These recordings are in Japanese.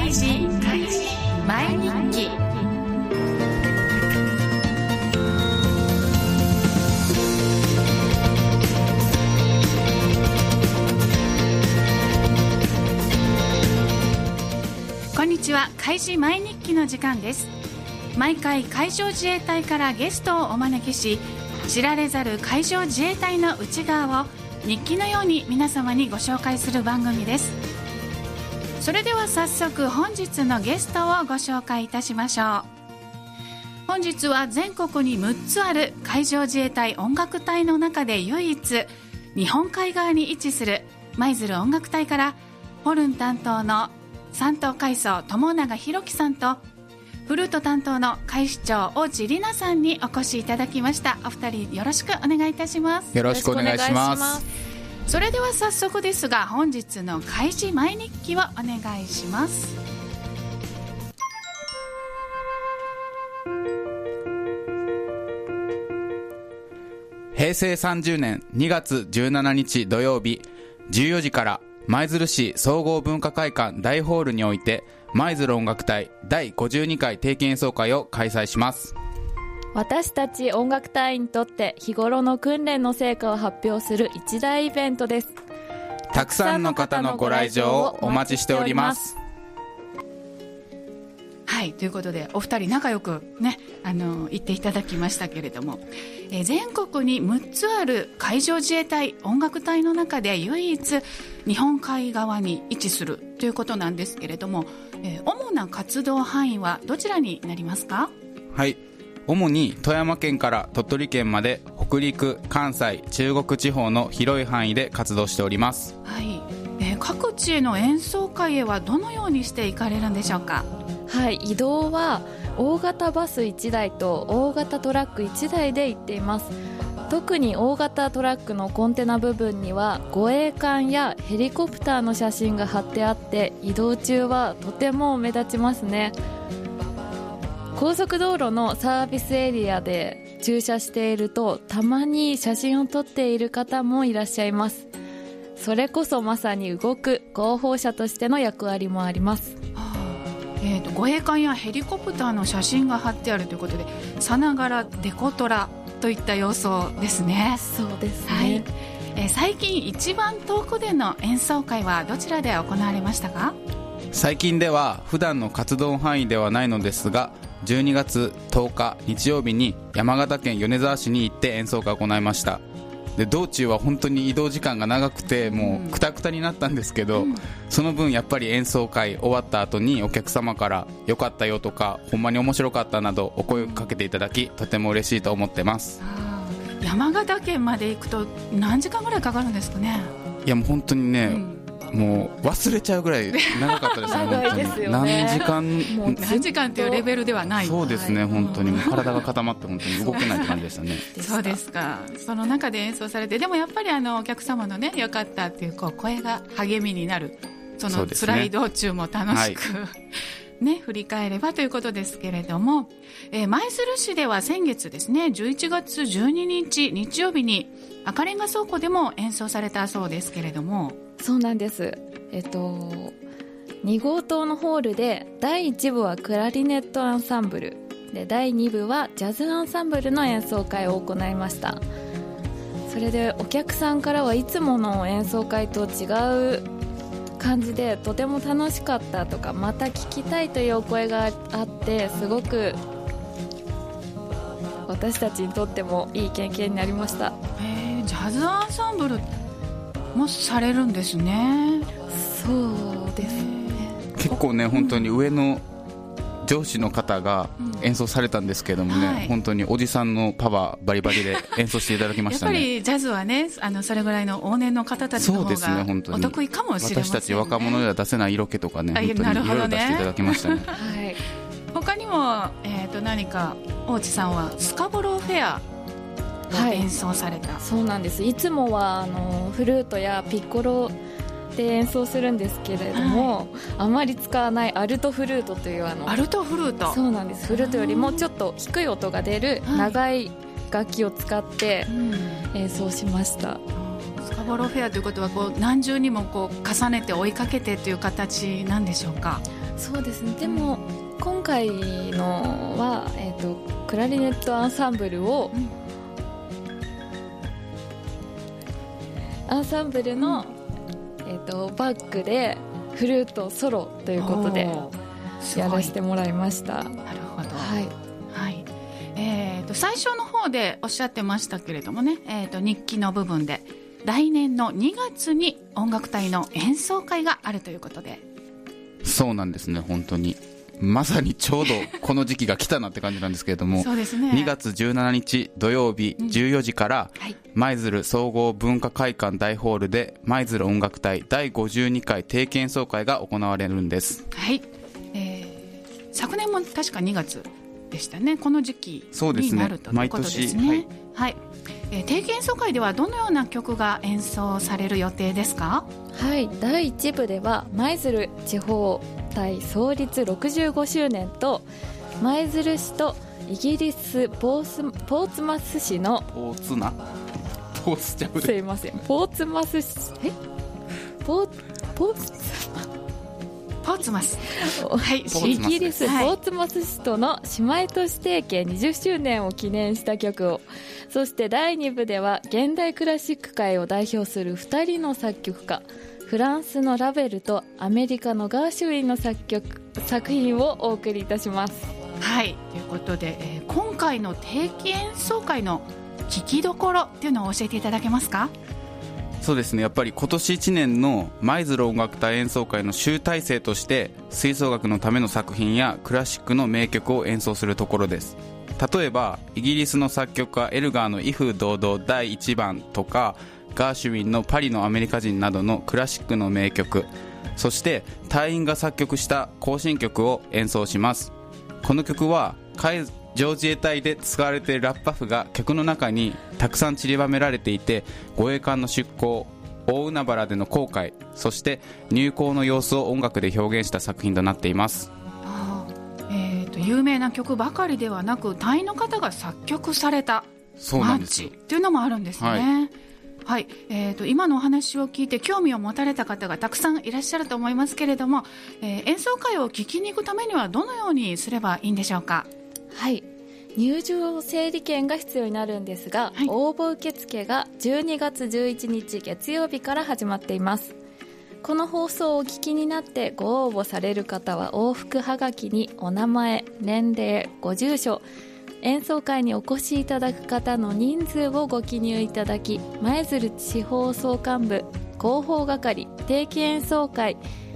開示毎日記。こんにちは。開示毎日記の時間です。毎回海上自衛隊からゲストをお招きし、知られざる海上自衛隊の内側を日記のように皆様にご紹介する番組です。それでは早速本日のゲストをご紹介いたしましょう。本日は全国に6つある海上自衛隊音楽隊の中で唯一日本海側に位置する舞鶴音楽隊からホルン担当の三等海曹友永博樹さんとフルート担当の海士長大地里奈さんにお越しいただきました。お二人よろしくお願いいたします。 よろしくお願いします。 それでは早速ですが本日の開示毎日記をお願いします。 平成30年2月17日土曜日14時から舞鶴市総合文化会館大ホールにおいて舞鶴音楽隊第52回定期演奏会を開催します。 私たち音楽隊員にとって日頃の訓練の成果を発表する一大イベントです。 たくさんの方のご来場をお待ちしております。 はい、ということでお二人仲良くね言っていただきましたけれども、全国に6つある海上自衛隊音楽隊の中で唯一日本海側に位置するということなんですけれども、主な活動範囲はどちらになりますか？ はい、主に富山県から鳥取県まで北陸、関西、中国地方の広い範囲で活動しております。 はい、各地への演奏会へはどのようにして行かれるんでしょうか？ はい、移動は大型バス1台と大型トラック1台で行っています。特に大型トラックのコンテナ部分には護衛艦やヘリコプターの写真が貼ってあって移動中はとても目立ちますね。高速道路のサービスエリアで駐車しているとたまに写真を撮っている方もいらっしゃいます。それこそまさに動く広報車としての役割もあります。 護衛艦やヘリコプターの写真が貼ってあるということでさながらデコトラといった様相ですね。 そうですね。 はい、最近一番遠くでの演奏会はどちらで行われましたか？ 最近では普段の活動範囲ではないのですが12月10日日曜日に山形県米沢市に行って演奏会を行いました。で道中は本当に移動時間が長くてもうクタクタになったんですけど、その分やっぱり演奏会終わった後にお客様から良かったよとかほんまに面白かったなどお声をかけていただきとても嬉しいと思ってます。 山形県まで行くと何時間ぐらいかかるんですかね？ いやもう本当にね、もう忘れちゃうぐらい長かったですね。 長いですよね。 何時間というレベルではない。 そうですね、本当にもう体が固まって本当に動けないって感じでしたね。 そうですか。その中で演奏されてでもやっぱりお客様のね良かったっていう声が励みになる。その辛い道中も楽しく、振り返ればということですけれども、舞鶴市では先月ですね11月12日日曜日に赤レンガ倉庫でも演奏されたそうですけれども。 そうなんです。2号棟のホールで第1部はクラリネットアンサンブルで第2部はジャズアンサンブルの演奏会を行いました。それでお客さんからはいつもの演奏会と違う感じでとても楽しかったとかまた聞きたいというお声があってすごく私たちにとってもいい経験になりました。 ジャズアンサンブルもされるんですね。 そうですね。 結構ね本当に上の上司の方が演奏されたんですけどもね、本当におじさんのパワーバリバリで演奏していただきましたね。 やっぱりジャズはねそれぐらいの往年の方たちの方がお得意かもしれませんね。 私たち若者では出せない色気とかね本当にいろいろ出していただきましたね。 はい、他にも、何か大地さんはスカボローフェア演奏された。 そうなんです。いつもはフルートやピッコロで演奏するんですけれども、あまり使わないアルトフルートというアルトフルート。 そうなんです。フルートよりもちょっと低い音が出る長い楽器を使って演奏しました。 スカボフォローフェアということはこう何重にもこう重ねて追いかけてという形なんでしょうか。 そうですね。でも今回のは、クラリネットアンサンブルを、アンサンブルの、バックでフルートソロということでやらせてもらいました。なるほど、はいはい。最初の方でおっしゃってましたけれどもね、日記の部分で来年の2月に音楽隊の演奏会があるということで。 そうなんですね。本当にまさにちょうどこの時期が来たなって感じなんですけれども、 そうですね、 2月17日土曜日14時から、舞鶴総合文化会館大ホールで舞鶴音楽隊第52回定期演奏会が行われるんです。 はい、昨年も確か2月でしたね。この時期になるということですね。毎年、はい。定期演奏会ではどのような曲が演奏される予定ですか？ はい、第1部では舞鶴地方隊創立65周年と舞鶴市とイギリスポーツマス市のポーツマスはい、イギリスポーツマス市との姉妹都市提携20周年を記念した曲を、そして第2部では現代クラシック界を代表する2人の作曲家、フランスのラヴェルとアメリカのガーシュウィンの作品をお送りいたします。 はい、ということで、今回の定期演奏会の聴きどころっていうのを教えていただけますか？ そうですね、やっぱり今年1年の舞鶴音楽隊演奏会の集大成として吹奏楽のための作品やクラシックの名曲を演奏するところです。例えばイギリスの作曲家エルガーの威風堂々第1番とか、ガーシュウィンのパリのアメリカ人などのクラシックの名曲、そして隊員が作曲した行進曲を演奏します。この曲は海上自衛隊で使われているラッパフが曲の中にたくさん散りばめられていて、護衛艦の出港、大海原での航海、そして入港の様子を音楽で表現した作品となっています。 有名な曲ばかりではなく、隊員の方が作曲されたマーチというのもあるんですね。はい、今のお話を聞いて興味を持たれた方がたくさんいらっしゃると思いますけれども、演奏会を聴きに行くためにはどのようにすればいいんでしょうか？ はい、入場整理券が必要になるんですが、応募受付が12月11日月曜日から始まっています。この放送をお聞きになってご応募される方は、往復はがきにお名前、年齢、ご住所、演奏会にお越しいただく方の人数をご記入いただき、舞鶴地方総監部広報係定期演奏会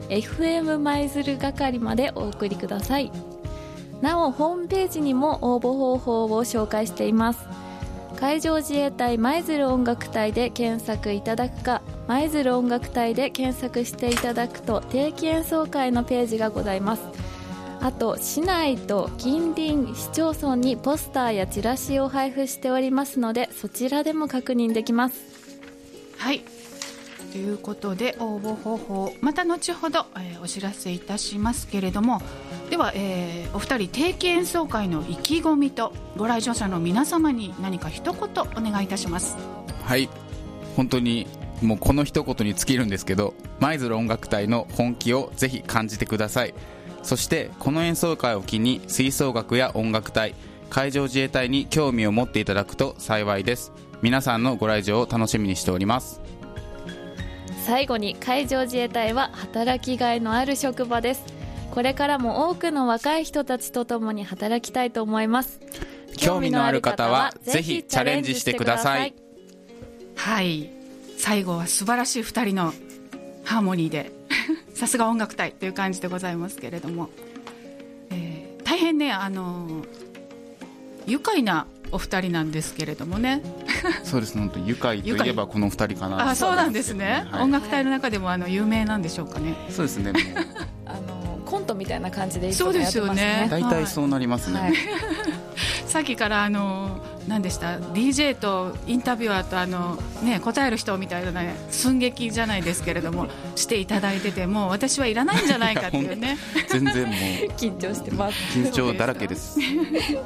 FM 舞鶴係までお送りください。なおホームページにも応募方法を紹介しています。海上自衛隊舞鶴音楽隊で検索いただくか、舞鶴音楽隊で検索していただくと定期演奏会のページがございます。あと市内と近隣市町村にポスターやチラシを配布しておりますので、そちらでも確認できます。 はい、ということで応募方法また後ほど、お知らせいたしますけれども、では、お二人定期演奏会の意気込みとご来場者の皆様に何か一言お願いいたします。 はい、本当にもうこの一言に尽きるんですけど、舞鶴音楽隊の本気をぜひ感じてください。そしてこの演奏会を機に吹奏楽や音楽隊、海上自衛隊に興味を持っていただくと幸いです。皆さんのご来場を楽しみにしております。 最後に、海上自衛隊は働きがいのある職場です。これからも多くの若い人たちと共に働きたいと思います。 興味のある方はぜひチャレンジしてください。 はい、最後は素晴らしい2人のハーモニーでさすが音楽隊という感じでございますけれども、大変ね、愉快なお二人なんですけれどもね。 そうですね、本当に愉快といえばこの二人かな。 あ、そうなんですね、はい、音楽隊の中でも有名なんでしょうかね。 そうですね、もうコントみたいな感じでいつもやってますね。 大体そうなりますね、はい、 さっきから何でした DJ とインタビュアーと答える人みたいなね、寸劇じゃないですけれどもしていただいてて、もう私はいらないんじゃないかっていうね全然もう緊張してます。 緊張だらけです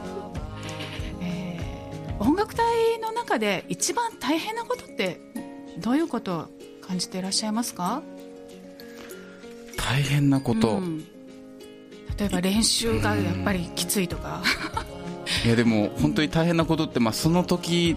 音楽隊の中で一番大変なことってどういうことを感じていらっしゃいますか？ 大変なこと、 例えば練習がやっぱりきついとかいやでも本当に大変なことって、その時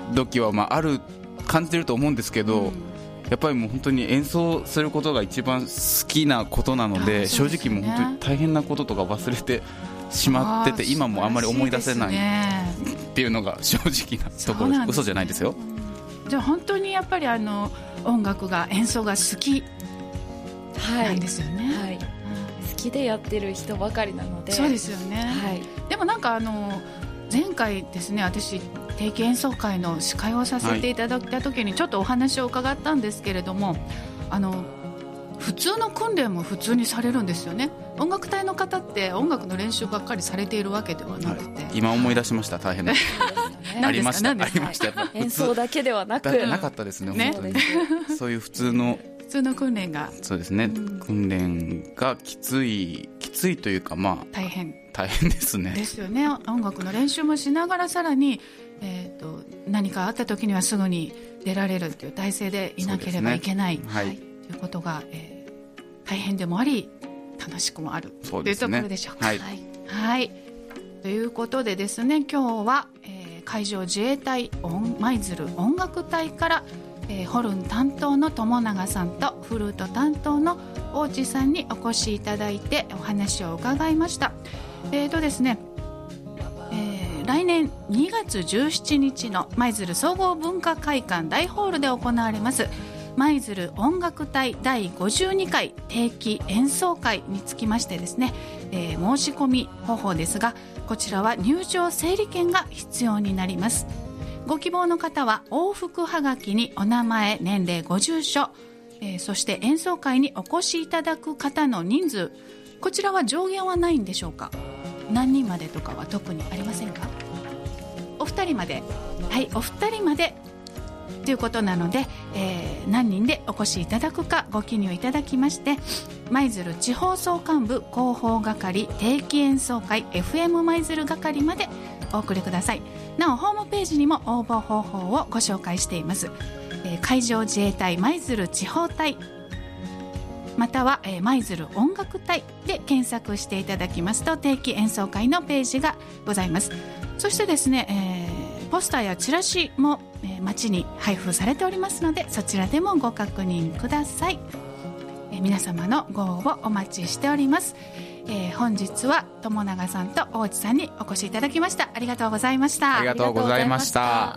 々はある感じてると思うんですけど、やっぱりもう本当に演奏することが一番好きなことなので、正直もう本当に大変なこととか忘れてしまってて、今もあんまり思い出せないっていうのが正直なところです。嘘じゃないですよ。 じゃあ本当にやっぱり音楽が演奏が好きなんですよね。 はい、好きでやってる人ばかりなので。 そうですよね、はい、でもなんか前回ですね、私定期演奏会の司会をさせていただいた時にちょっとお話を伺ったんですけれども、普通の訓練も普通にされるんですよね。音楽隊の方って音楽の練習ばっかりされているわけではなくて、 今思い出しました。大変なありました。 演奏だけではなくなかったですね。本当にそういう普通の訓練が、 そうですね、訓練がきついというか、大変ですね。 ですよね。音楽の練習もしながらさらに、何かあった時にはすぐに出られるという体制でいなければいけない、ということが、大変でもあり楽しくもあるというところでしょうか。はい、ということでですね、今日は、海上自衛隊舞鶴音楽隊から、ホルン担当の友永さんとフルート担当の大地さんにお越しいただいてお話を伺いました。ですね、来年2月17日の舞鶴総合文化会館大ホールで行われます舞鶴音楽隊第52回定期演奏会につきましてですね、申し込み方法ですが、こちらは入場整理券が必要になります。ご希望の方は往復はがきにお名前、年齢、ご住所、そして演奏会にお越しいただく方の人数、こちらは上限はないんでしょうか？何人までとかは特にありませんか？お二人まで、はい、お二人までということなので、何人でお越しいただくかご記入いただきまして、舞鶴地方総監部広報係定期演奏会 FM 舞鶴係までお送りください。なおホームページにも応募方法をご紹介しています。海上自衛隊舞鶴地方隊または舞鶴音楽隊で検索していただきますと定期演奏会のページがございます。そしてですね、ポスターやチラシも、街に配布されておりますので、そちらでもご確認ください。皆様のご応募お待ちしております。本日は友永さんと大地さんにお越しいただきました。ありがとうございました。 ありがとうございました。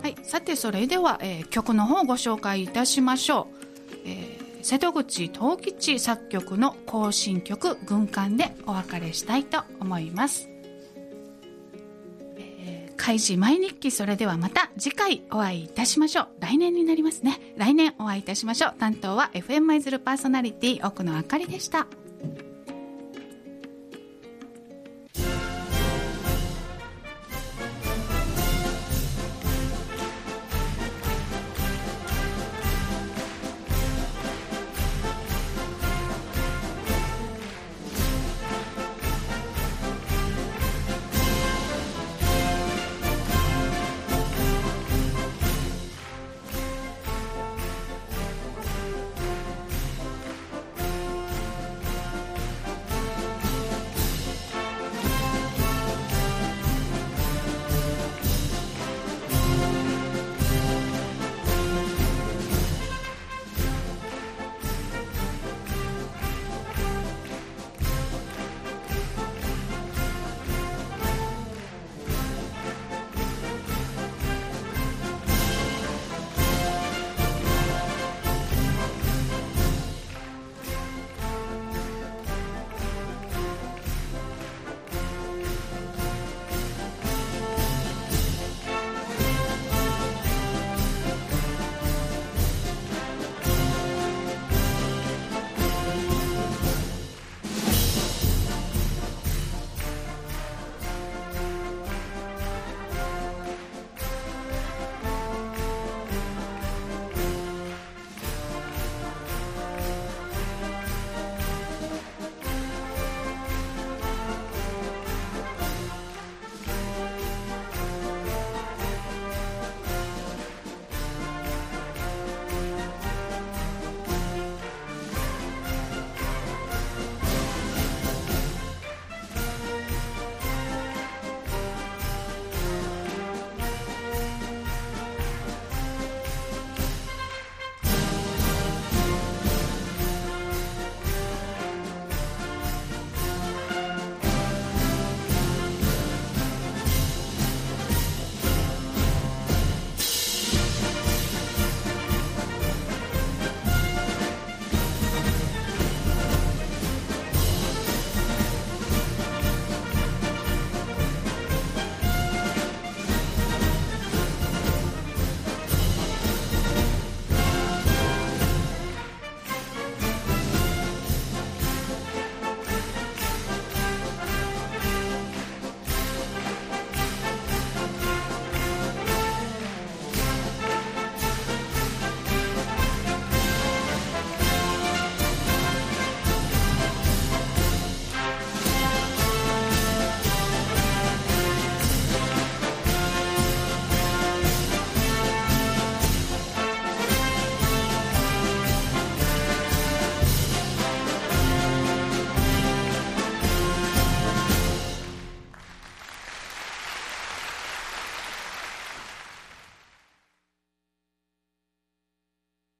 はい、さてそれでは、曲の方をご紹介いたしましょう。瀬戸口藤吉作曲の行進曲軍艦でお別れしたいと思います。開示毎日記、それではまた次回お会いいたしましょう。来年になりますね。来年お会いいたしましょう。担当は FM 舞鶴パーソナリティ奥野あかりでした。